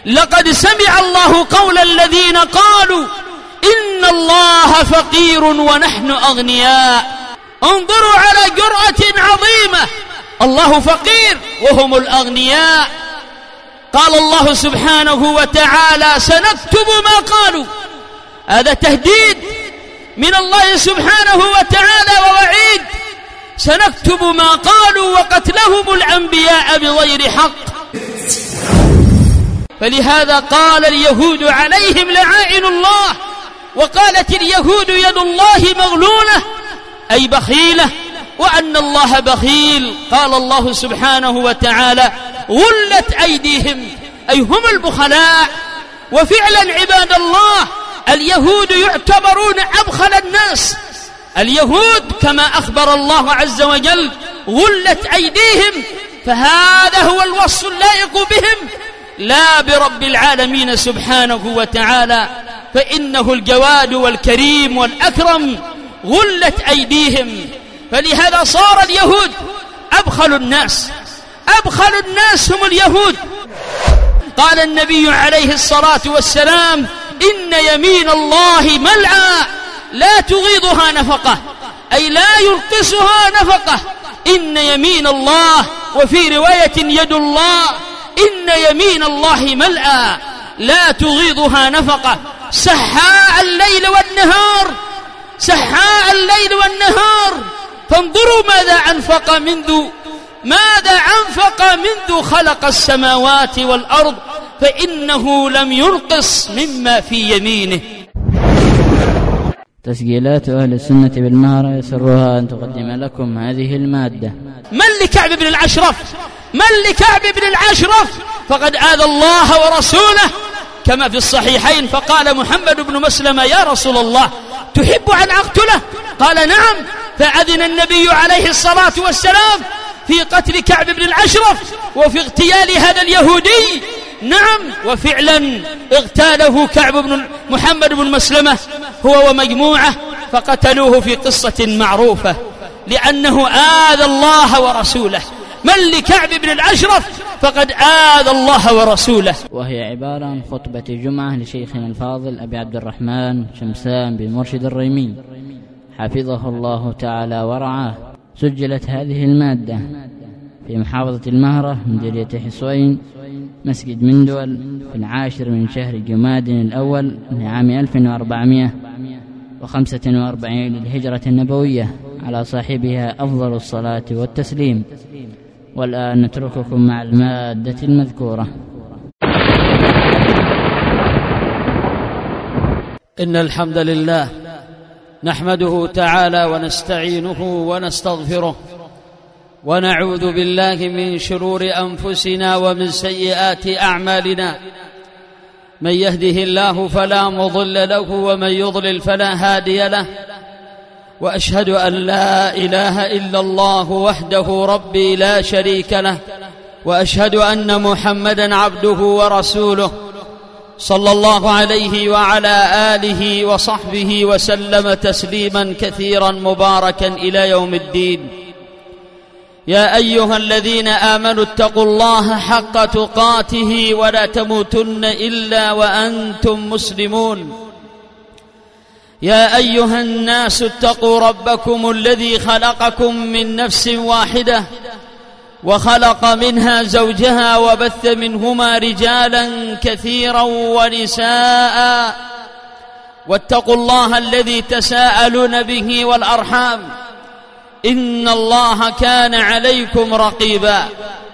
لقد سمع الله قول الذين قالوا إن الله فقير ونحن أغنياء. انظروا على جرأة عظيمة، الله فقير وهم الأغنياء. قال الله سبحانه وتعالى سنكتب ما قالوا، هذا تهديد من الله سبحانه وتعالى ووعيد، سنكتب ما قالوا وقتلهم الأنبياء بغير حق. فلهذا قال اليهود عليهم لعائن الله، وقالت اليهود يد الله مغلولة أي بخيلة، وأن الله بخيل. قال الله سبحانه وتعالى غلت أيديهم أي هم البخلاء. وفعلا عباد الله اليهود يعتبرون أبخل الناس، اليهود كما أخبر الله عز وجل غلت أيديهم، فهذا هو الوصف اللائق بهم لا برب العالمين سبحانه وتعالى، فإنه الجواد والكريم والأكرم. غلت أيديهم، فلهذا صار اليهود أبخل الناس، أبخل الناس هم اليهود. قال النبي عليه الصلاة والسلام إن يمين الله ملعى لا تغيضها نفقة، أي لا ينقصها نفقة. إن يمين الله، وفي رواية يد الله، إن يمين الله ملعى لا تغيضها نفقة، سحاء الليل والنهار، سحاء الليل والنهار. فانظروا ماذا أنفق منذ خلق السماوات والأرض، فإنه لم ينقص مما في يمينه. تسجيلات أهل السنة بالمهرة يسرها أن تقدم لكم هذه المادة. من لكعب بن الأشرف؟ من لكعب بن الأشرف؟ فقد آذى الله ورسوله كما في الصحيحين، فقال محمد بن مسلمة يا رسول الله تحب أن أقتله؟ قال نعم، فأذن النبي عليه الصلاة والسلام في قتل كعب بن الأشرف وفي اغتيال هذا اليهودي. نعم، وفعلا اغتاله كعب بن محمد بن مسلمة هو ومجموعة، فقتلوه في قصة معروفة لأنه آذى الله ورسوله. من لكعب بن الأشرف فقد آذى الله ورسوله. وهي عبارة عن خطبة جمعة لشيخنا الفاضل أبي عبد الرحمن شمسان بن مرشد الريمي حفظه الله تعالى ورعاه. سجلت هذه المادة في محافظة المهرة مديرية حصوين مسجد مندول في 10 من شهر جماد الأول من عام 1445 للهجرة النبوية، على صاحبها أفضل الصلاة والتسليم. والآن نترككم مع المادة المذكورة. إن الحمد لله نحمده تعالى ونستعينه ونستغفره، ونعوذ بالله من شرور أنفسنا ومن سيئات أعمالنا. من يهده الله فلا مضل له، ومن يضلل فلا هادي له. وأشهد أن لا إله إلا الله وحده ربي لا شريك له، وأشهد أن محمدا عبده ورسوله صلى الله عليه وعلى آله وصحبه وسلم تسليما كثيرا مباركا إلى يوم الدين. يا أيها الذين آمنوا اتقوا الله حق تقاته ولا تموتن إلا وأنتم مسلمون. يا أيها الناس اتقوا ربكم الذي خلقكم من نفس واحدة، وخلق منها زوجها، وبث منهما رجالا كثيرا ونساء. واتقوا الله الذي تساءلون به والأرحام، إن الله كان عليكم رقيبا.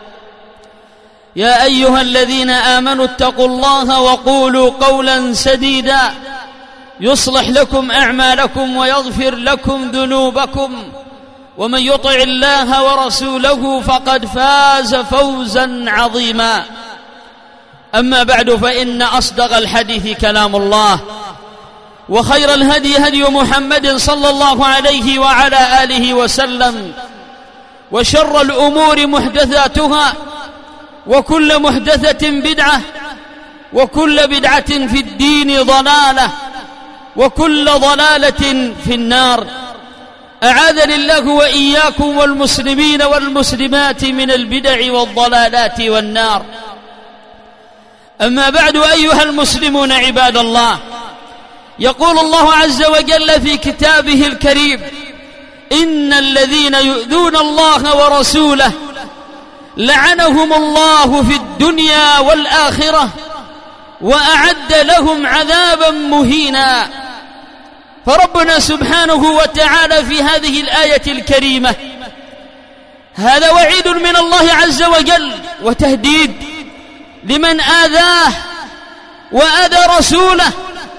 يا أيها الذين آمنوا اتقوا الله وقولوا قولا سديدا يصلح لكم أعمالكم ويغفر لكم ذنوبكم، ومن يطع الله ورسوله فقد فاز فوزا عظيما. أما بعد، فإن أصدق الحديث كلام الله، وخير الهدي هدي محمد صلى الله عليه وعلى آله وسلم، وشر الأمور محدثاتها، وكل محدثة بدعة، وكل بدعة في الدين ضلالة، وكل ضلالة في النار. أعاذني الله وإياكم والمسلمين والمسلمات من البدع والضلالات والنار. أما بعد أيها المسلمون عباد الله، يقول الله عز وجل في كتابه الكريم: إن الذين يؤذون الله ورسوله لعنهم الله في الدنيا والآخرة وأعد لهم عذابا مهينا. فربنا سبحانه وتعالى في هذه الآية الكريمة هذا وعيد من الله عز وجل وتهديد لمن آذاه وآذى رسوله،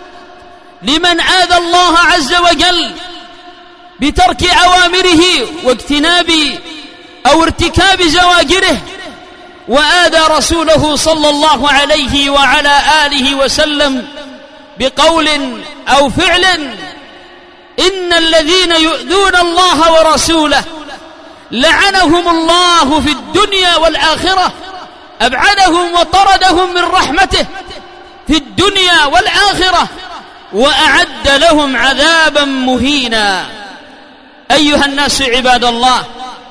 لمن آذى الله عز وجل بترك أوامره واجتناب أو ارتكاب زواجره، وآذى رسوله صلى الله عليه وعلى آله وسلم بقول أو فعل. إن الذين يؤذون الله ورسوله لعنهم الله في الدنيا والآخرة، أبعدهم وطردهم من رحمته في الدنيا والآخرة وأعد لهم عذابا مهينا. أيها الناس عباد الله،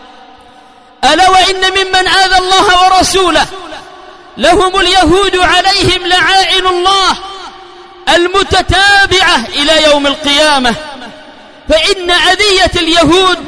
ألا وإن ممن آذى الله ورسوله لهم اليهود عليهم لعائن الله المتتابعة إلى يوم القيامة. فإن أذية اليهود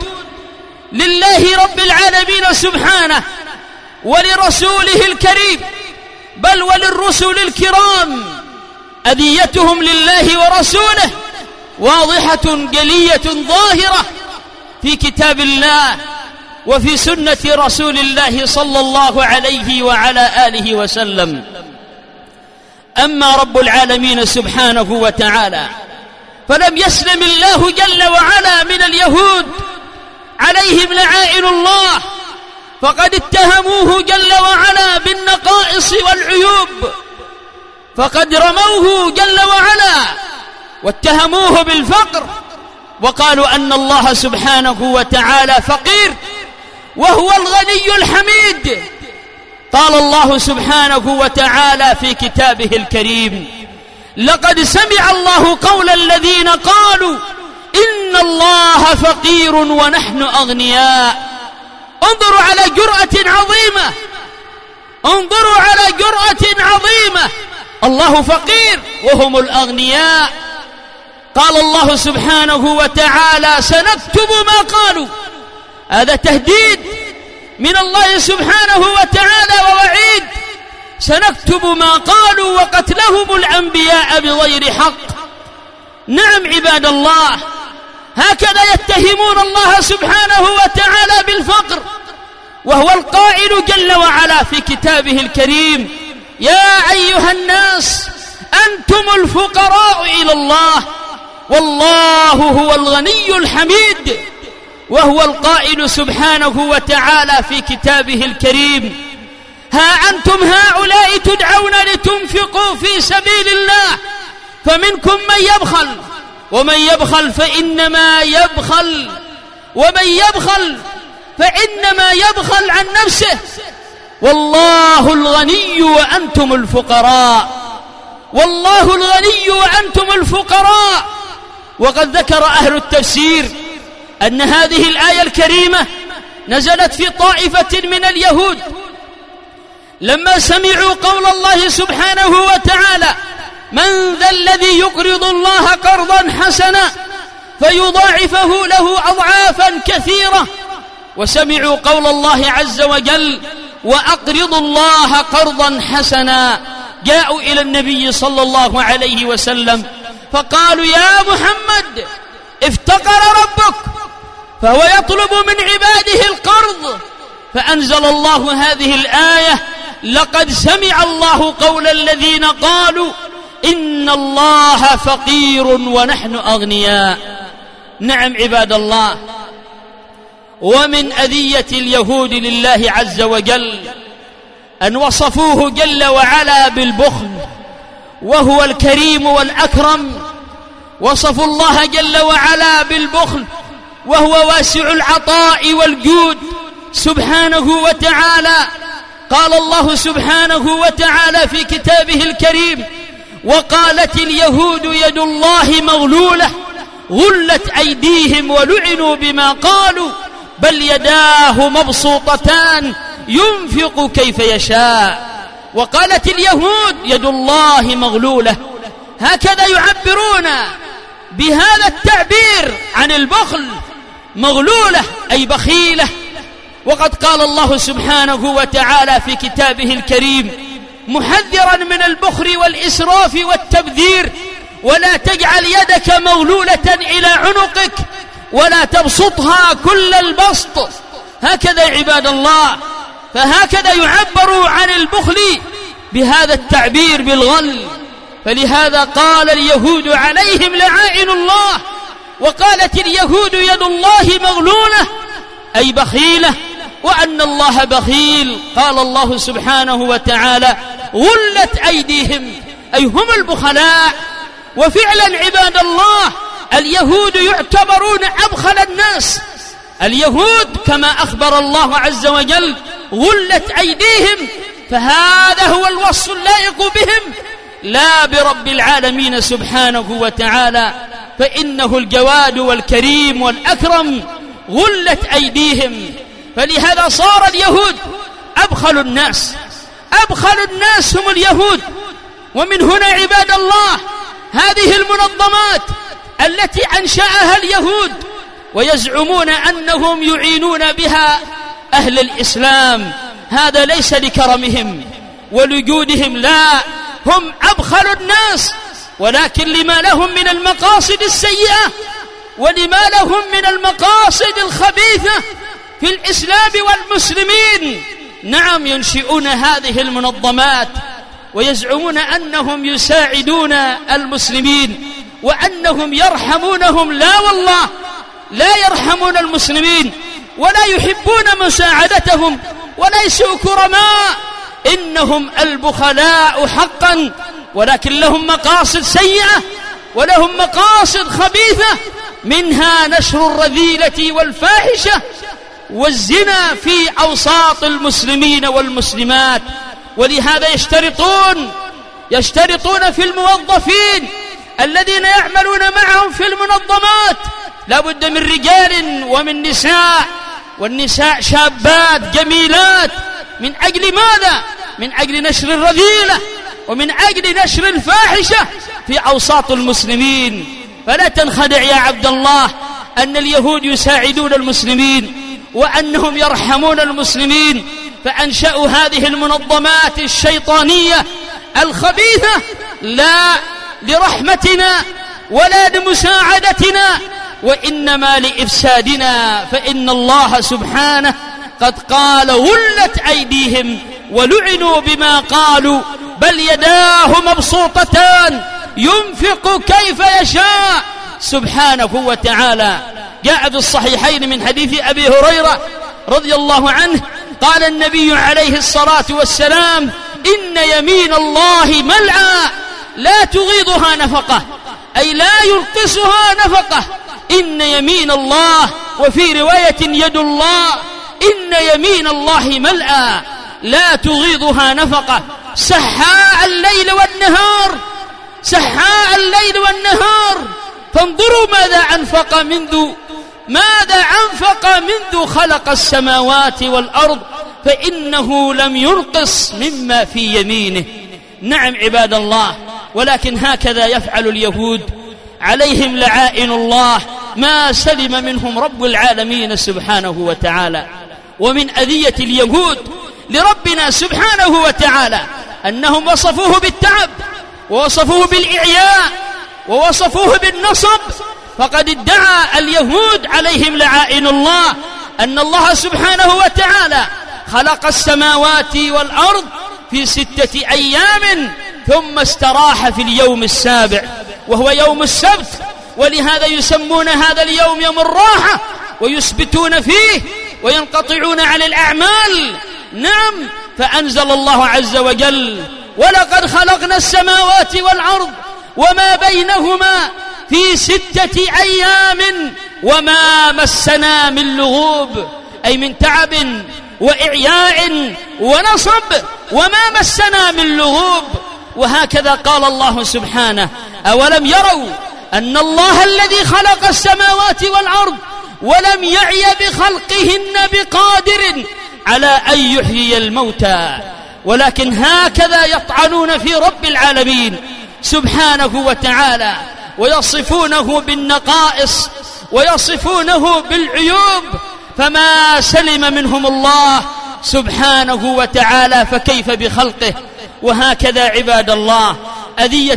لله رب العالمين سبحانه ولرسوله الكريم، بل وللرسل الكرام، أذيتهم لله ورسوله واضحة جلية ظاهرة في كتاب الله وفي سنة رسول الله صلى الله عليه وعلى آله وسلم. أما رب العالمين سبحانه وتعالى فلم يسلم الله جل وعلا من اليهود عليهم لعائن الله، فقد اتهموه جل وعلا بالنقائص والعيوب، فقد رموه جل وعلا واتهموه بالفقر، وقالوا أن الله سبحانه وتعالى فقير وهو الغني الحميد. قال الله سبحانه وتعالى في كتابه الكريم: لقد سمع الله قول الذين قالوا إن الله فقير ونحن أغنياء. انظروا على جرأة عظيمة، انظروا على جرأة عظيمة، الله فقير وهم الأغنياء. قال الله سبحانه وتعالى: سنكتب ما قالوا. هذا تهديد من الله سبحانه وتعالى ووعيد، سنكتب ما قالوا وقتلهم الأنبياء بغير حق. نعم عباد الله، هكذا يتهمون الله سبحانه وتعالى بالفقر، وهو القائل جل وعلا في كتابه الكريم: يا أيها الناس أنتم الفقراء إلى الله والله هو الغني الحميد. وهو القائل سبحانه وتعالى في كتابه الكريم: ها أنتم هؤلاء تدعون لتنفقوا في سبيل الله فمنكم من يبخل ومن يبخل فإنما يبخل عن نفسه والله الغني وأنتم الفقراء، والله الغني وأنتم الفقراء. وقد ذكر أهل التفسير أن هذه الآية الكريمة نزلت في طائفة من اليهود لما سمعوا قول الله سبحانه وتعالى: من ذا الذي يقرض الله قرضا حسنا فيضاعفه له أضعافا كثيرة، وسمعوا قول الله عز وجل: وأقرضوا الله قرضا حسنا. جاءوا إلى النبي صلى الله عليه وسلم فقالوا: يا محمد افتقر ربك فهو يطلب من عباده القرض، فأنزل الله هذه الآية: لقد سمع الله قول الذين قالوا إن الله فقير ونحن أغنياء. نعم عباد الله، ومن أذية اليهود لله عز وجل أن وصفوه جل وعلا بالبخل، وهو الكريم والأكرم. وصفوا الله جل وعلا بالبخل وهو واسع العطاء والجود سبحانه وتعالى. قال الله سبحانه وتعالى في كتابه الكريم: وقالت اليهود يد الله مغلولة غلت أيديهم ولعنوا بما قالوا بل يداه مبسوطتان ينفق كيف يشاء. وقالت اليهود يد الله مغلولة. هكذا يعبرون بهذا التعبير عن البخل، مغلولة أي بخيلة. وقد قال الله سبحانه وتعالى في كتابه الكريم محذرا من البخل والإسراف والتبذير: ولا تجعل يدك مغلولة إلى عنقك ولا تبسطها كل البسط. هكذا عباد الله، فهكذا يعبر عن البخل بهذا التعبير بالغل. فلهذا قال اليهود عليهم لعائن الله، وقالت اليهود يد الله مغلولة أي بخيلة، وأن الله بخيل. قال الله سبحانه وتعالى غلت أيديهم أي هم البخلاء. وفعلا عباد الله اليهود يعتبرون أبخل الناس. اليهود كما أخبر الله عز وجل غلت أيديهم، فهذا هو الوصف اللائق بهم لا برب العالمين سبحانه وتعالى، فإنه الجواد والكريم والأكرم. غلت أيديهم، فلهذا صار اليهود أبخل الناس. أبخل الناس هم اليهود. ومن هنا عباد الله هذه المنظمات التي أنشأها اليهود ويزعمون أنهم يعينون بها أهل الإسلام، هذا ليس لكرمهم ولجودهم، لا، هم أبخل الناس، ولكن لما لهم من المقاصد السيئة ولما لهم من المقاصد الخبيثة في الإسلام والمسلمين. نعم، ينشئون هذه المنظمات ويزعمون أنهم يساعدون المسلمين وأنهم يرحمونهم. لا والله، لا يرحمون المسلمين ولا يحبون مساعدتهم وليسوا كرماء، إنهم البخلاء حقا، ولكن لهم مقاصد سيئة ولهم مقاصد خبيثة، منها نشر الرذيلة والفاحشة والزنا في أوساط المسلمين والمسلمات. ولهذا يشترطون في الموظفين الذين يعملون معهم في المنظمات لا بد من رجال ومن نساء، والنساء شابات جميلات. من أجل ماذا؟ من أجل نشر الرذيلة ومن أجل نشر الفاحشة في أوساط المسلمين. فلا تنخدع يا عبد الله أن اليهود يساعدون المسلمين وأنهم يرحمون المسلمين، فأنشأوا هذه المنظمات الشيطانية الخبيثة لا لرحمتنا ولا لمساعدتنا، وإنما لإفسادنا. فإن الله سبحانه قد قال غلت أيديهم ولعنوا بما قالوا بل يداه مبسوطتان ينفق كيف يشاء سبحانه وتعالى. جاء في الصحيحين من حديث أبي هريرة رضي الله عنه قال النبي عليه الصلاة والسلام إن يمين الله ملعى لا تغيضها نفقة، أي لا ينقصها نفقة. إن يمين الله، وفي رواية يد الله، إن يمين الله ملعى لا تغيضها نفقة، سحاء الليل والنهار، سحاء الليل والنهار. فانظروا ماذا أنفق منذ خلق السماوات والأرض، فإنه لم ينقص مما في يمينه. نعم عباد الله، ولكن هكذا يفعل اليهود عليهم لعائن الله، ما سلم منهم رب العالمين سبحانه وتعالى. ومن أذية اليهود لربنا سبحانه وتعالى أنهم وصفوه بالتعب ووصفوه بالإعياء ووصفوه بالنصب. فقد ادعى اليهود عليهم لعائن الله أن الله سبحانه وتعالى خلق السماوات والأرض في 6 أيام ثم استراح في اليوم السابع وهو يوم السبت، ولهذا يسمون هذا اليوم يوم الراحة ويثبتون فيه وينقطعون عن الأعمال. نعم، فأنزل الله عز وجل ولقد خلقنا السماوات والأرض وما بينهما في 6 أيام وما مسنا من لغوب، أي من تعب وإعياء ونصب، وما مسنا من لغوب. وهكذا قال الله سبحانه أولم يروا أن الله الذي خلق السماوات والأرض ولم يعي بخلقهن بقادر على أن يحيي الموتى ولكن هكذا يطعنون في رب العالمين سبحانه وتعالى، ويصفونه بالنقائص ويصفونه بالعيوب، فما سلم منهم الله سبحانه وتعالى، فكيف بخلقه؟ وهكذا عباد الله أذية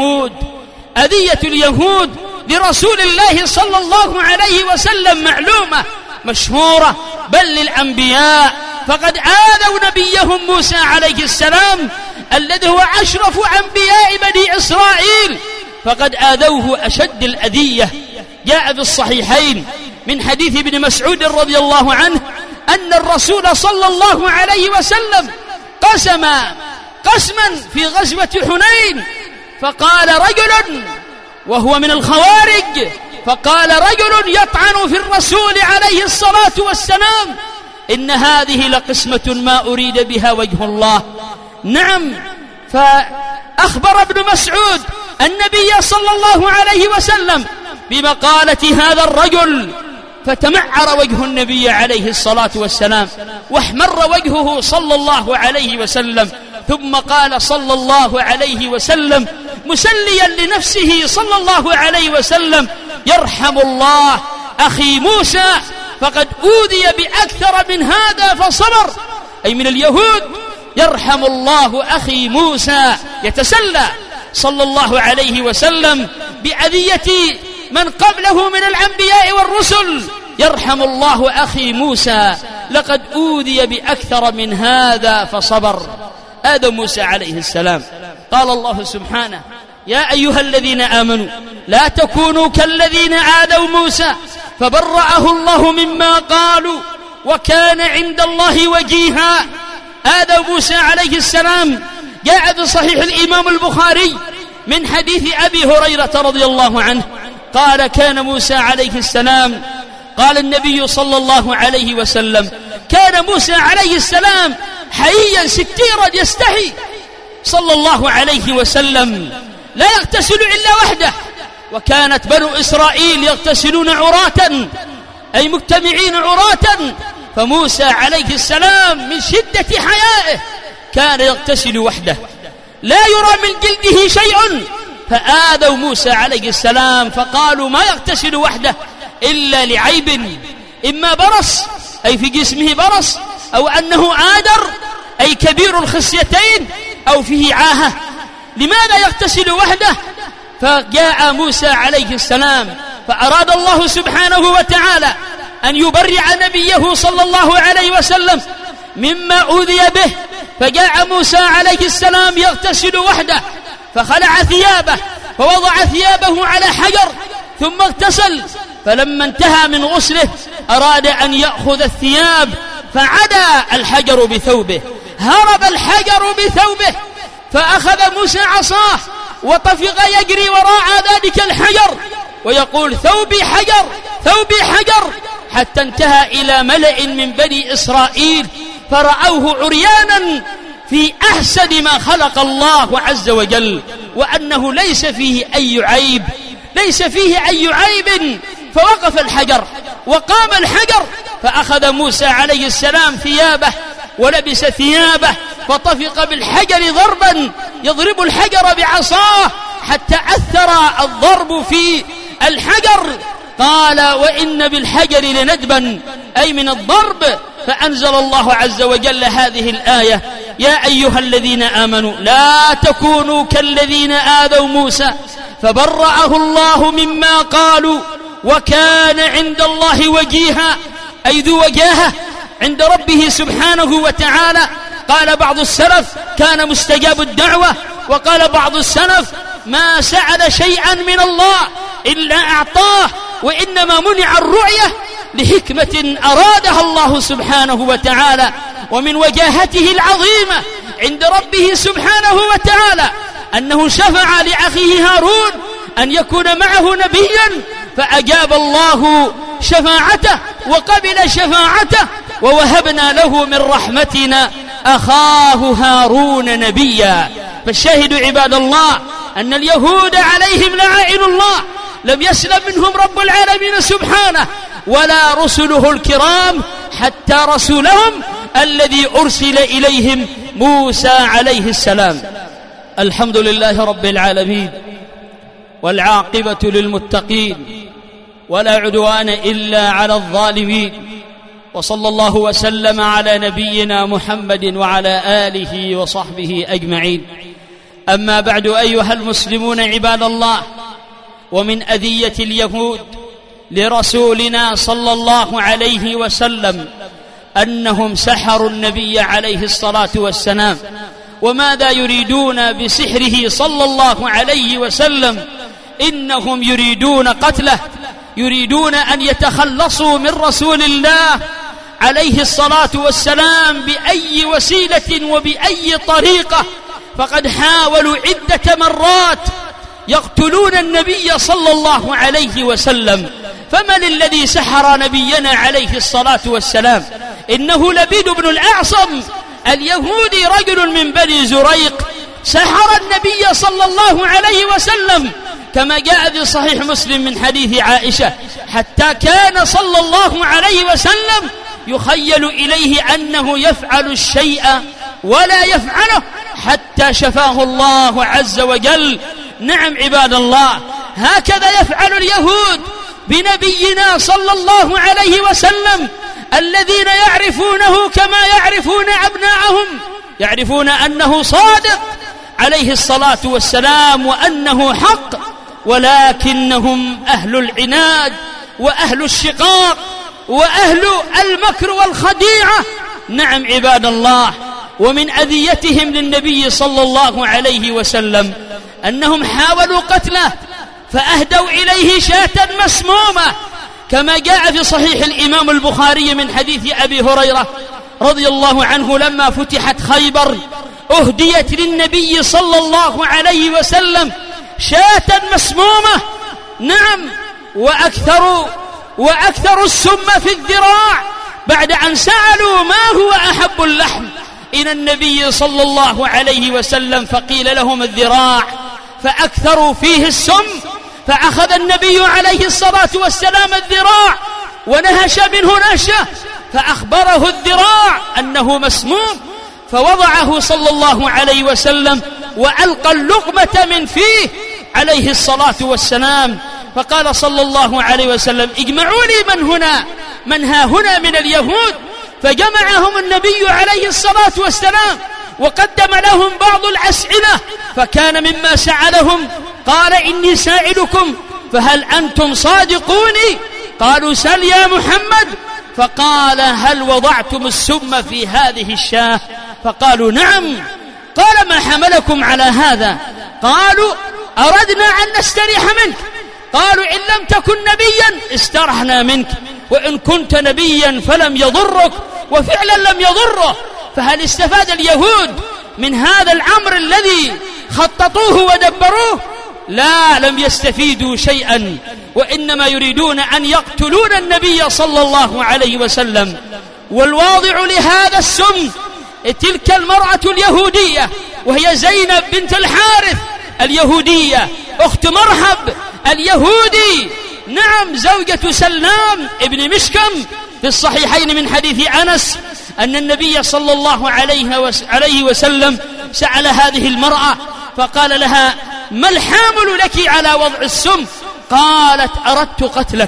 اليهود لرسول الله صلى الله عليه وسلم معلومة مشهورة، بل للأنبياء، فقد آذوا نبيهم موسى عليه السلام الذي هو أشرف أنبياء بني إسرائيل، فقد آذوه أشد الأذية. جاء في الصحيحين من حديث ابن مسعود رضي الله عنه أن الرسول صلى الله عليه وسلم قسما في غزوة حنين، فقال رجل وهو من الخوارج، فقال رجل يطعن في الرسول عليه الصلاة والسلام إن هذه لقسمة ما أريد بها وجه الله. نعم، فأخبر ابن مسعود النبي صلى الله عليه وسلم بمقالة هذا الرجل، فتمعر وجه النبي عليه الصلاة والسلام واحمر وجهه صلى الله عليه وسلم، ثم قال صلى الله عليه وسلم مسليا لنفسه صلى الله عليه وسلم: يرحم الله أخي موسى فقد أوذي بأكثر من هذا فصبر، أي من اليهود. يرحم الله أخي موسى، يتسلى صلى الله عليه وسلم بأذية من قبله من الأنبياء والرسل. يرحم الله أخي موسى لقد أوذي بأكثر من هذا فصبر. آدم موسى عليه السلام قال الله سبحانه: يا أيها الذين آمنوا لا تكونوا كالذين آذوا موسى فبرأه الله مما قالوا وكان عند الله وجيها. آدم موسى عليه السلام جاء في صحيح الإمام البخاري من حديث أبي هريرة رضي الله عنه قال: كان موسى عليه السلام، قال النبي صلى الله عليه وسلم: كان موسى عليه السلام حييا ستيرا يستحي صلى الله عليه وسلم، لا يغتسل إلا وحده، وكانت بنو إسرائيل يغتسلون عراة، أي مجتمعين عراة، فموسى عليه السلام من شدة حيائه كان يغتسل وحده لا يرى من جلده شيء، فآذوا موسى عليه السلام فقالوا: ما يغتسل وحده إلا لعيب، إما برص أي في جسمه برص، أو أنه آدر أي كبير الخصيتين، أو فيه عاهة، لماذا يغتسل وحده؟ فجاء موسى عليه السلام فأراد الله سبحانه وتعالى أن يبرع نبيه صلى الله عليه وسلم مما أوذي به، فجاء موسى عليه السلام يغتسل وحده، فخلع ثيابه فوضع ثيابه على حجر ثم اغتسل، فلما انتهى من غسله أراد أن يأخذ الثياب فعدا الحجر بثوبه، هرب الحجر بثوبه، فأخذ موسى عصاه وطفق يجري وراء ذلك الحجر ويقول: ثوبي حجر ثوبي حجر، حتى انتهى إلى ملأ من بني إسرائيل فرأوه عريانا في أحسن ما خلق الله عز وجل، وأنه ليس فيه أي عيب، ليس فيه أي عيب. فوقف الحجر وقام الحجر، فأخذ موسى عليه السلام ثيابه ولبس ثيابه فطفق بالحجر ضربا يضرب الحجر بعصاه حتى أثر الضرب في الحجر. قال: وإن بالحجر لندبا، أي من الضرب. فأنزل الله عز وجل هذه الآية: يا أيها الذين آمنوا لا تكونوا كالذين آذوا موسى فبرأه الله مما قالوا وكان عند الله وجيها، أي ذو وجاهة عند ربه سبحانه وتعالى. قال بعض السلف: كان مستجاب الدعوة، وقال بعض السلف: ما سأل شيئا من الله إلا أعطاه، وإنما منع الرؤية لحكمة أرادها الله سبحانه وتعالى. ومن وجاهته العظيمة عند ربه سبحانه وتعالى أنه شفع لأخيه هارون أن يكون معه نبيا، فأجاب الله شفاعته وقبل شفاعته، ووهبنا له من رحمتنا أخاه هارون نبيا. فالشاهد عباد الله أن اليهود عليهم لعائن الله لم يسلم منهم رب العالمين سبحانه ولا رسله الكرام، حتى رسولهم الذي أرسل إليهم موسى عليه السلام. الحمد لله رب العالمين، والعاقبة للمتقين، ولا عدوان إلا على الظالمين، وصلى الله وسلم على نبينا محمد وعلى آله وصحبه أجمعين. أما بعد، أيها المسلمون عباد الله، ومن أذية اليهود لرسولنا صلى الله عليه وسلم أنهم سحروا النبي عليه الصلاة والسلام. وماذا يريدون بسحره صلى الله عليه وسلم؟ إنهم يريدون قتله، يريدون أن يتخلصوا من رسول الله عليه الصلاة والسلام بأي وسيلة وبأي طريقة. فقد حاولوا عدة مرات يقتلون النبي صلى الله عليه وسلم. فمن الذي سحر نبينا عليه الصلاة والسلام؟ إنه لبيد بن الأعصم اليهودي، رجل من بني زريق، سحر النبي صلى الله عليه وسلم كما جاء في صحيح مسلم من حديث عائشة، حتى كان صلى الله عليه وسلم يخيل إليه أنه يفعل الشيء ولا يفعله حتى شفاه الله عز وجل. نعم عباد الله، هكذا يفعل اليهود بنبينا صلى الله عليه وسلم، الذين يعرفونه كما يعرفون أبناءهم، يعرفون أنه صادق عليه الصلاة والسلام وأنه حق، ولكنهم أهل العناد وأهل الشقاق وأهل المكر والخديعة. نعم عباد الله، ومن أذيتهم للنبي صلى الله عليه وسلم أنهم حاولوا قتله، فأهدوا إليه شاة مسمومة كما جاء في صحيح الإمام البخاري من حديث أبي هريرة رضي الله عنه لما فتحت خيبر أهديت للنبي صلى الله عليه وسلم شاة مسمومة. نعم، وأكثروا السم في الذراع بعد أن سألوا ما هو أحب اللحم إلى النبي صلى الله عليه وسلم، فقيل لهم الذراع، فأكثروا فيه السم. فأخذ النبي عليه الصلاة والسلام الذراع ونهش منه نهشة، فأخبره الذراع أنه مسموم، فوضعه صلى الله عليه وسلم وألقى اللقمة من فيه عليه الصلاة والسلام. فقال صلى الله عليه وسلم: اجمعوا لي من ها هنا من اليهود. فجمعهم النبي عليه الصلاة والسلام وقدم لهم بعض الأسئلة، فكان مما سألهم قال: إني سائلكم فهل أنتم صادقون؟ قالوا: سل يا محمد. فقال: هل وضعتم السم في هذه الشاة؟ فقالوا: نعم. قال: ما حملكم على هذا؟ قالوا: أردنا أن نستريح منك. قالوا: إن لم تكن نبيا استرحنا منك، وإن كنت نبيا فلم يضرك. وفعلا لم يضره. فهل استفاد اليهود من هذا الأمر الذي خططوه ودبروه؟ لا، لم يستفيدوا شيئا، وإنما يريدون أن يقتلون النبي صلى الله عليه وسلم. والواضع لهذا السم تلك المرأة اليهودية، وهي زينب بنت الحارث اليهودية أخت مرحب اليهودي، نعم، زوجة سلام ابن مشكم، في الصحيحين من حديث أنس أن النبي صلى الله عليه وسلم سأل هذه المرأة فقال لها: ما الحامل لك على وضع السم؟ قالت: أردت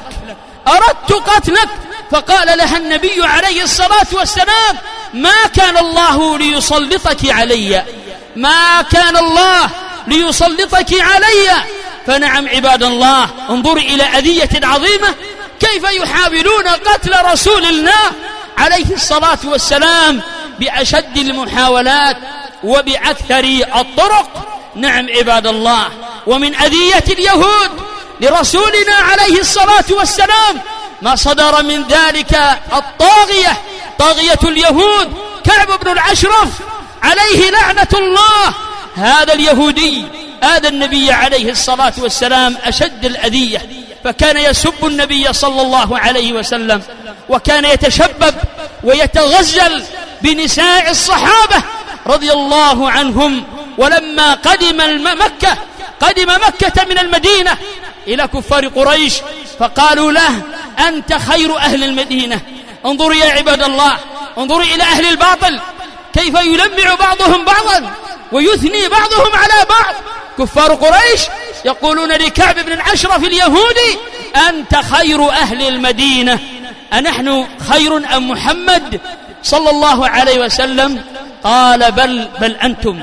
قتلك. فقال لها النبي عليه الصلاة والسلام: ما كان الله ليسلطك علي، ما كان الله ليسلطك علي. فنعم عباد الله، انظروا إلى أذية عظيمة، كيف يحاولون قتل رسول الله عليه الصلاة والسلام بأشد المحاولات وبأكثر الطرق. نعم عباد الله، ومن أذية اليهود لرسولنا عليه الصلاة والسلام ما صدر من ذلك الطاغية، طاغية اليهود كعب بن الأشرف عليه لعنة الله. هذا اليهودي آذى النبي عليه الصلاة والسلام أشد الأذية، فكان يسب النبي صلى الله عليه وسلم، وكان يتشبب ويتغزل بنساء الصحابة رضي الله عنهم. ولما قدم مكة من المدينة إلى كفار قريش فقالوا له: أنت خير أهل المدينة. انظروا يا عباد الله، انظروا إلى أهل الباطل كيف يلمع بعضهم بعضا ويثني بعضهم على بعض. كفار قريش يقولون لكعب بن الأشرف اليهودي: أنت خير أهل المدينة، أنحن خير أم محمد صلى الله عليه وسلم؟ قال: بل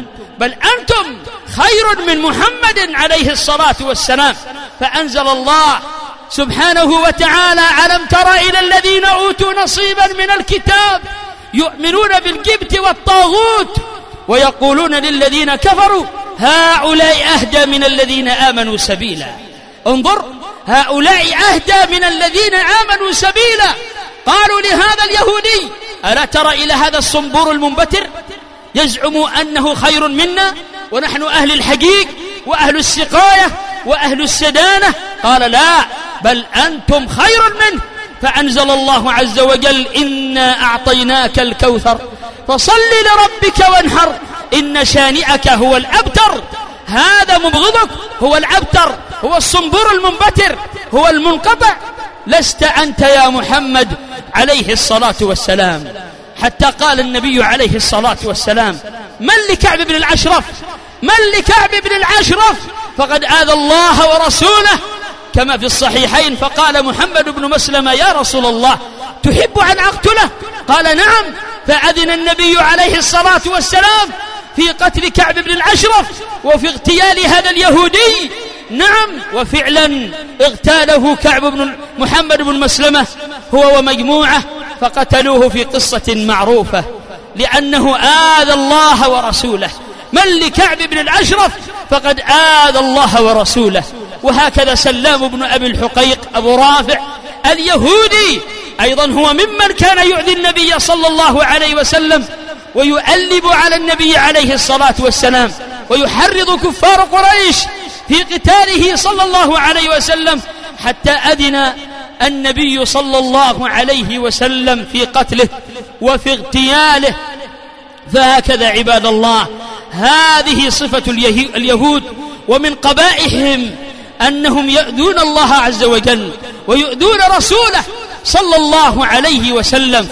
أنتم خير من محمد عليه الصلاة والسلام. فأنزل الله سبحانه وتعالى: ألم تر إلى الذين أوتوا نصيبا من الكتاب يؤمنون بالجبت والطاغوت ويقولون للذين كفروا هؤلاء أهدى من الذين آمنوا سبيلا. انظر، هؤلاء أهدى من الذين آمنوا سبيلا. قالوا لهذا اليهودي: ألا ترى إلى هذا الصنبور المنبتر يزعم أنه خير منا ونحن أهل الحقيق وأهل السقاية وأهل السدانة؟ قال: لا، بل أنتم خير منه. فأنزل الله عز وجل: إنا أعطيناك الكوثر فصل لربك وانحر إن شانئك هو الأبتر. هذا مبغضك هو الأبتر، هو الصنبور المنبتر، هو المنقطع. لست أنت يا محمد عليه الصلاة والسلام. حتى قال النبي عليه الصلاة والسلام: من لكعب بن الأشرف؟ من لكعب بن الأشرف؟ فقد آذى الله ورسوله، كما في الصحيحين. فقال محمد بن مسلمة: يا رسول الله، تحب أن أقتله؟ قال: نعم. فأذن النبي عليه الصلاة والسلام في قتل كعب بن الأشرف وفي اغتيال هذا اليهودي. نعم، وفعلا اغتاله كعب بن محمد بن مسلمة هو ومجموعة، فقتلوه في قصة معروفة لأنه آذى الله ورسوله. من لكعب بن الأشرف؟ فقد آذى الله ورسوله. وهكذا سلام بن أبي الحقيق أبو رافع اليهودي أيضا هو ممن كان يؤذي النبي صلى الله عليه وسلم ويؤلب على النبي عليه الصلاة والسلام ويحرض كفار قريش في قتاله صلى الله عليه وسلم، حتى أذن النبي صلى الله عليه وسلم في قتله وفي اغتياله. فهكذا عباد الله، هذه صفة اليهود، ومن قبائحهم أنهم يؤذون الله عز وجل ويؤذون رسوله صلى الله عليه وسلم.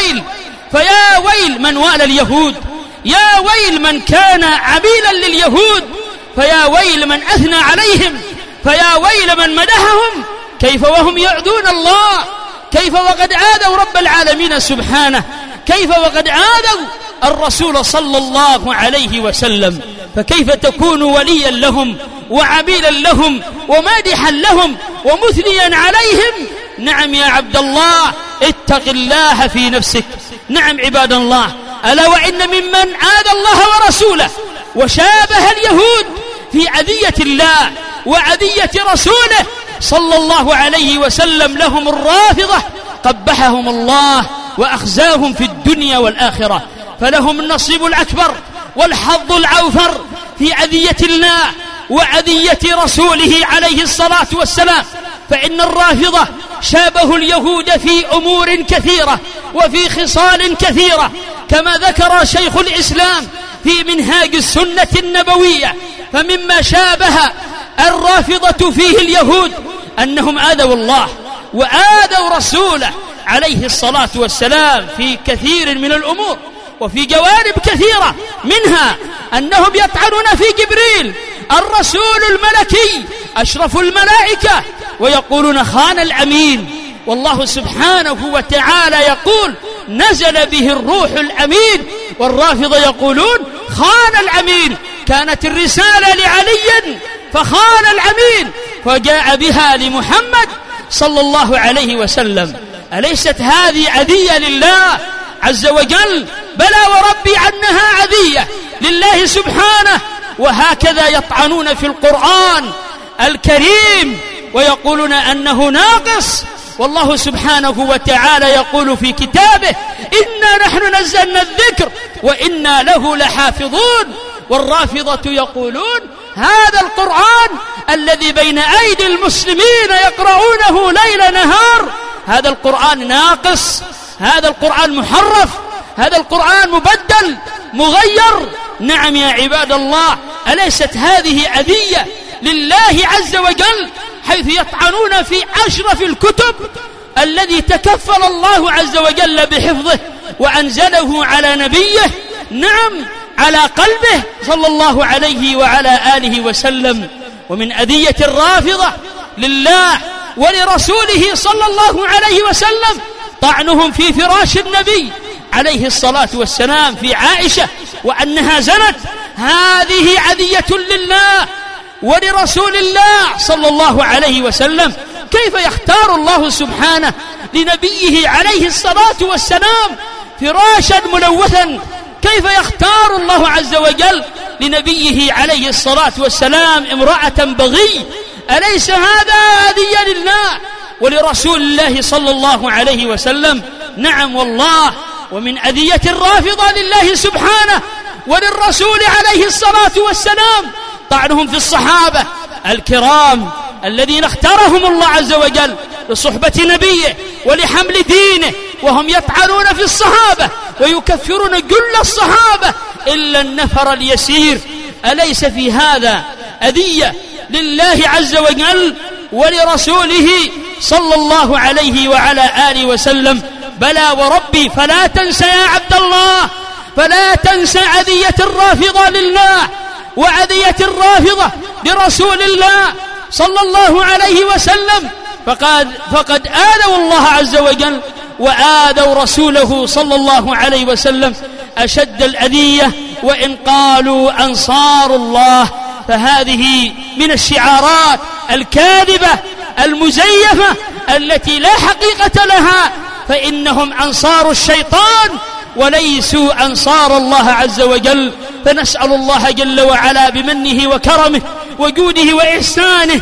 فيا ويل من والى اليهود، يا ويل من كان عميلا لليهود، فيا ويل من أثنى عليهم، فيا ويل من مدحهم. كيف وهم يؤذون الله؟ كيف وقد آذوا رب العالمين سبحانه؟ كيف وقد آذوا الرسول صلى الله عليه وسلم؟ فكيف تكون وليا لهم وعميلا لهم ومادحا لهم ومثنيا عليهم؟ نعم يا عبد الله، اتق الله في نفسك. نعم عباد الله، ألا وإن ممن آذى الله ورسوله وشابه اليهود في أذية الله وأذية رسوله صلى الله عليه وسلم لهم الرافضة، قبحهم الله وأخزاهم في الدنيا والآخرة. فلهم النصيب الأكبر والحظ الأوفر في أذية الله وأذية رسوله عليه الصلاة والسلام. فإن الرافضة شابهوا اليهود في أمور كثيرة وفي خصال كثيرة، كما ذكر شيخ الإسلام في منهاج السنة النبوية. فمما شابه الرافضة فيه اليهود أنهم آذوا الله وآذوا رسوله عليه الصلاة والسلام في كثير من الأمور وفي جوانب كثيرة، منها أنهم يطعنون في جبريل الرسول الملكي أشرف الملائكة ويقولون خان الأمين، والله سبحانه وتعالى يقول نزل به الروح الأمين، والرافضة يقولون خان الأمين، كانت الرسالة لعلي فخان الأمين فجاء بها لمحمد صلى الله عليه وسلم. أليست هذه أذية لله عز وجل؟ بلى وربي أنها أذية لله سبحانه. وهكذا يطعنون في القرآن الكريم ويقولون أنه ناقص، والله سبحانه وتعالى يقول في كتابه إنا نحن نزلنا الذكر وإنا له لحافظون. والرافضة يقولون هذا القرآن الذي بين أيدي المسلمين يقرؤونه ليل نهار، هذا القرآن ناقص، هذا القرآن محرف، هذا القرآن مبدل مغير. نعم يا عباد الله، أليست هذه أذية لله عز وجل حيث يطعنون في أشرف الكتب الذي تكفل الله عز وجل بحفظه وأنزله على نبيه نعم على قلبه صلى الله عليه وعلى آله وسلم. ومن أذية الرافضة لله ولرسوله صلى الله عليه وسلم طعنهم في فراش النبي عليه الصلاة والسلام في عائشة وأنها زنت. هذه أذية لله ولرسول الله صلى الله عليه وسلم. كيف يختار الله سبحانه لنبيه عليه الصلاة والسلام فراشا ملوثا؟ كيف يختار الله عز وجل لنبيه عليه الصلاة والسلام امرأة بغي؟ أليس هذا أذية لله ولرسول الله صلى الله عليه وسلم؟ نعم والله. ومن أذية الرافضة لله سبحانه وللرسول عليه الصلاة والسلام طعنهم في الصحابة الكرام الذين اختارهم الله عز وجل لصحبة نبيه ولحمل دينه، وهم يطعنون في الصحابة ويكفرون جل الصحابة إلا النفر اليسير. أليس في هذا أذية لله عز وجل ولرسوله صلى الله عليه وعلى آله وسلم؟ بلى وربي. فلا تنسى يا عبد الله، فلا تنسى أذية الرافضة لله وأذية الرافضة لرسول الله صلى الله عليه وسلم. فقد آذوا الله عز وجل وآذوا رسوله صلى الله عليه وسلم أشد الأذية، وإن قالوا أنصار الله. فهذه من الشعارات الكاذبة المزيفة التي لا حقيقة لها، فإنهم أنصار الشيطان وليسوا أنصار الله عز وجل. فنسأل الله جل وعلا بمنه وكرمه وجوده وإحسانه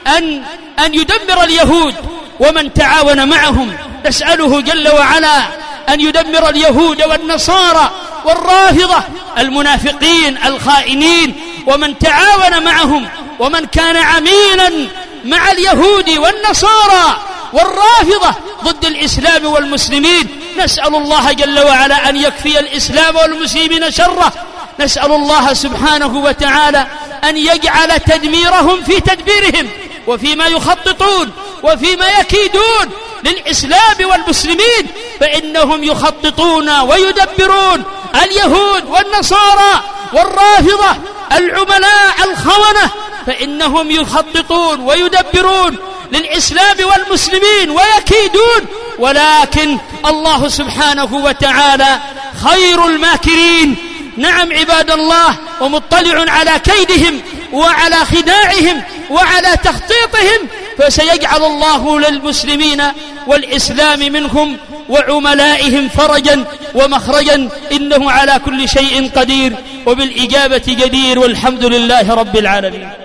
أن يدمر اليهود ومن تعاون معهم. نسأله جل وعلا أن يدمر اليهود والنصارى والرافضة المنافقين الخائنين ومن تعاون معهم ومن كان عميلا مع اليهود والنصارى والرافضة ضد الإسلام والمسلمين. نسأل الله جل وعلا أن يكفي الإسلام والمسلمين شره. نسأل الله سبحانه وتعالى أن يجعل تدميرهم في تدبيرهم وفيما يخططون وفيما يكيدون للإسلام والمسلمين، فإنهم يخططون ويدبرون اليهود والنصارى والرافضة العملاء الخونة، فإنهم يخططون ويدبرون للإسلام والمسلمين ويكيدون، ولكن الله سبحانه وتعالى خير الماكرين. نعم عباد الله، ومطلع على كيدهم وعلى خداعهم وعلى تخطيطهم، فسيجعل الله للمسلمين والإسلام منهم وعملائهم فرجا ومخرجا، إنه على كل شيء قدير وبالإجابة جدير، والحمد لله رب العالمين.